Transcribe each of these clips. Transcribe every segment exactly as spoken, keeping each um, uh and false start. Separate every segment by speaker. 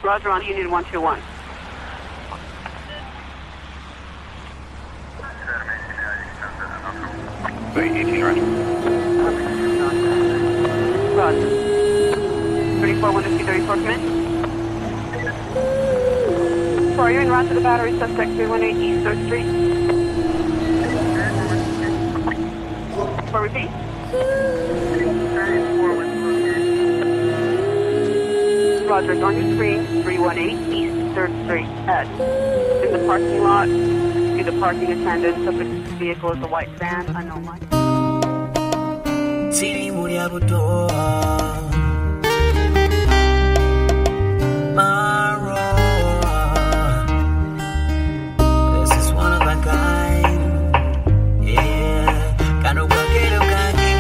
Speaker 1: Roger, on Union one two one.
Speaker 2: eighteen, right.
Speaker 1: Roger. thirty-four, one fifty, thirty-four, come in. So are you in route to the battery, suspect three one eight East third Street? For repeat? Roger, it's on your screen, three one eight East third Street. At, in the parking lot, see the parking attendant, subject to the vehicle is a white van, unknown light.
Speaker 3: Siri Muriabuto Maro. This is one of a kind. Yeah, Kano Kakero Kaki.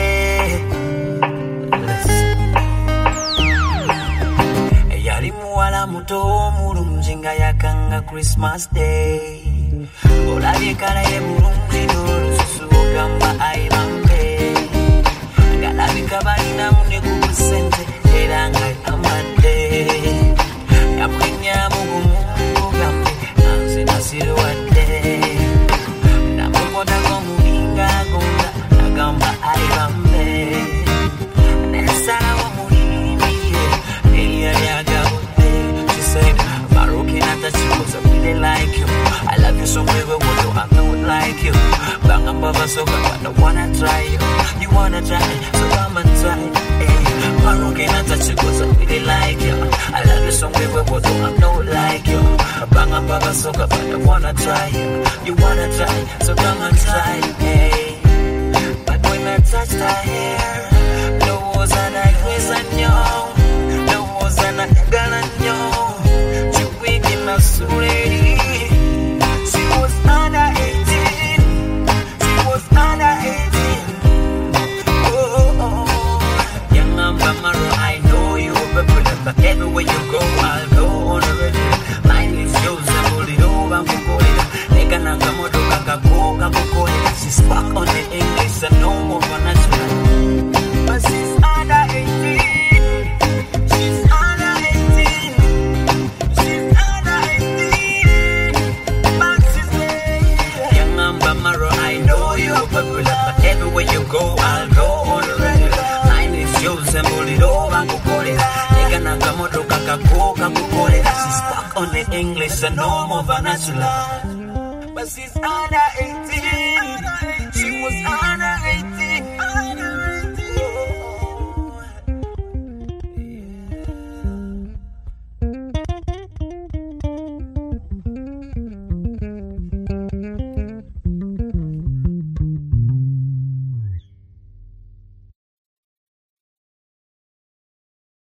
Speaker 3: Yarimu wala muto murumjinga yakanga Christmas Day. Olabye kala ye burungi no susu gamba aibambe. Galabika balina mune kubusente era nga amade. Yamwenya mugumu gambe nanze nasirwadde. Namukoda ngomulinga gonda nagamba aibambe. Nesala wa mulimi eyali agabudde. She said, Maroki natachi cause I really like you. I love you so way we want to I know it like you. Banga baba so but I don't wanna try you. You wanna try so come and try. Hey, Maroki natachi cause I really like you. I love you so way we want to I know it like you. Banga baba so but I don't wanna try you. You wanna try so come and try. Hey, but when I touched her hair, no was an I was a young. No was an I got a young. You waking up so ready. She was under eighteen. She was under eighteen. Oh, oh, oh. Young Mamaru, I know you but everywhere you go, I'll go on the radio. Mine is yours, I'm holding over, I'm going. Neganagamodo, Kakago, Kakukoi. She's back on the English and no more for natural. But she's under eighteen. She's under eighteen. She's under eighteen. But she's made. Young Mamaru, I know you're popular, but everywhere you go, I'll go on the radio. Mine is yours, I'm holding over, I'm going. Neganagamodo, Kakago, Kakukoi. She's back on the English and no more vernacular. But she's under eighteen. She was under